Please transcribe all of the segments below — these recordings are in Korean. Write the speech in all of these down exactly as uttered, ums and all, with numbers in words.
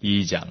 이 장.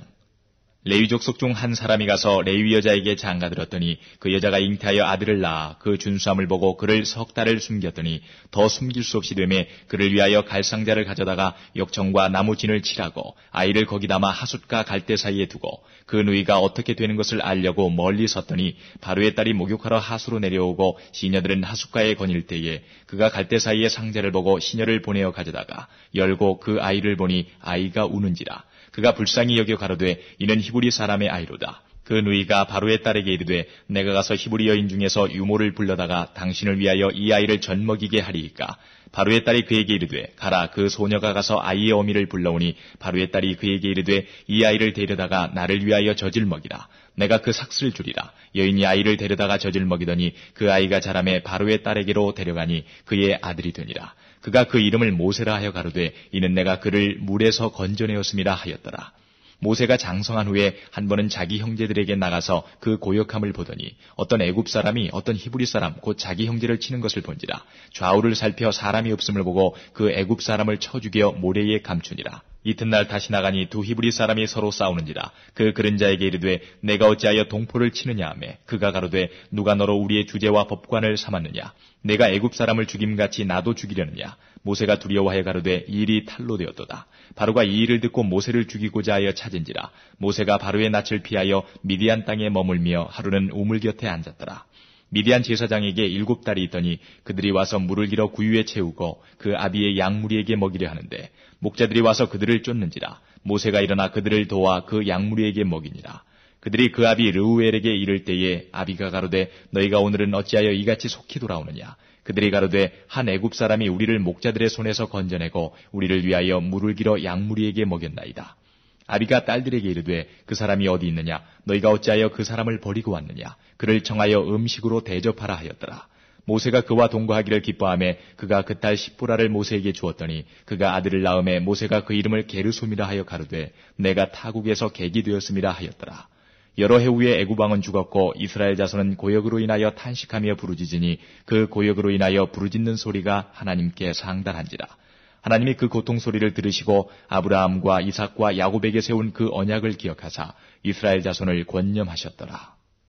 레위 족속 중 한 사람이 가서 레위 여자에게 장가들었더니 그 여자가 잉태하여 아들을 낳아 그 준수함을 보고 그를 석 달을 숨겼더니 더 숨길 수 없이 되매 그를 위하여 갈상자를 가져다가 역청과 나무진을 칠하고 아이를 거기 담아 하숫과 갈대 사이에 두고 그 누이가 어떻게 되는 것을 알려고 멀리 섰더니 바로의 딸이 목욕하러 하수로 내려오고 시녀들은 하숫가에 거닐 때에 그가 갈대 사이에 상자를 보고 시녀를 보내어 가져다가 열고 그 아이를 보니 아이가 우는지라. 그가 불쌍히 여겨 가로되 이는 히브리 사람의 아이로다. 그 누이가 바로의 딸에게 이르되 내가 가서 히브리 여인 중에서 유모를 불러다가 당신을 위하여 이 아이를 젖먹이게 하리이까. 바로의 딸이 그에게 이르되 가라. 그 소녀가 가서 아이의 어미를 불러오니 바로의 딸이 그에게 이르되 이 아이를 데려다가 나를 위하여 젖을 먹이라. 내가 그 삭슬 주리라. 여인이 아이를 데려다가 젖을 먹이더니 그 아이가 자라매 바로의 딸에게로 데려가니 그의 아들이 되니라. 그가 그 이름을 모세라 하여 가로되 이는 내가 그를 물에서 건져내었음이라 하였더라. 모세가 장성한 후에 한 번은 자기 형제들에게 나가서 그 고역함을 보더니 어떤 애굽 사람이 어떤 히브리 사람 곧 자기 형제를 치는 것을 본지라. 좌우를 살펴 사람이 없음을 보고 그 애굽 사람을 쳐 죽여 모래에 감추니라. 이튿날 다시 나가니 두 히브리 사람이 서로 싸우는지라. 그 그른 자에게 이르되 내가 어찌하여 동포를 치느냐 하매 그가 가로되 누가 너로 우리의 주제와 법관을 삼았느냐. 내가 애굽 사람을 죽임같이 나도 죽이려느냐. 모세가 두려워하여 가로되 이 일이 탈로 되었도다. 바로가 이 일을 듣고 모세를 죽이고자 하여 찾은지라. 모세가 바로의 낯을 피하여 미디안 땅에 머물며 하루는 우물 곁에 앉았더라. 미디안 제사장에게 일곱 딸이 있더니 그들이 와서 물을 길어 구유에 채우고 그 아비의 양무리에게 먹이려 하는데 목자들이 와서 그들을 쫓는지라. 모세가 일어나 그들을 도와 그 양무리에게 먹이니라. 그들이 그 아비 르우엘에게 이를 때에 아비가 가로되 너희가 오늘은 어찌하여 이같이 속히 돌아오느냐. 그들이 가로되 한 애굽 사람이 우리를 목자들의 손에서 건져내고 우리를 위하여 물을 길어 양무리에게 먹였나이다. 아비가 딸들에게 이르되 그 사람이 어디 있느냐. 너희가 어찌하여 그 사람을 버리고 왔느냐. 그를 청하여 음식으로 대접하라 하였더라. 모세가 그와 동거하기를 기뻐하며 그가 그 딸 십보라를 모세에게 주었더니 그가 아들을 낳음에 모세가 그 이름을 게르솜이라 하여 가로되 내가 타국에서 객이 되었음이라 하였더라. 여러 해 후에 애굽 왕은 죽었고 이스라엘 자손은 고역으로 인하여 탄식하며 부르짖으니 그 고역으로 인하여 부르짖는 소리가 하나님께 상달한지라. 하나님이 그 고통 소리를 들으시고 아브라함과 이삭과 야곱에게 세운 그 언약을 기억하사 이스라엘 자손을 권념하셨더라.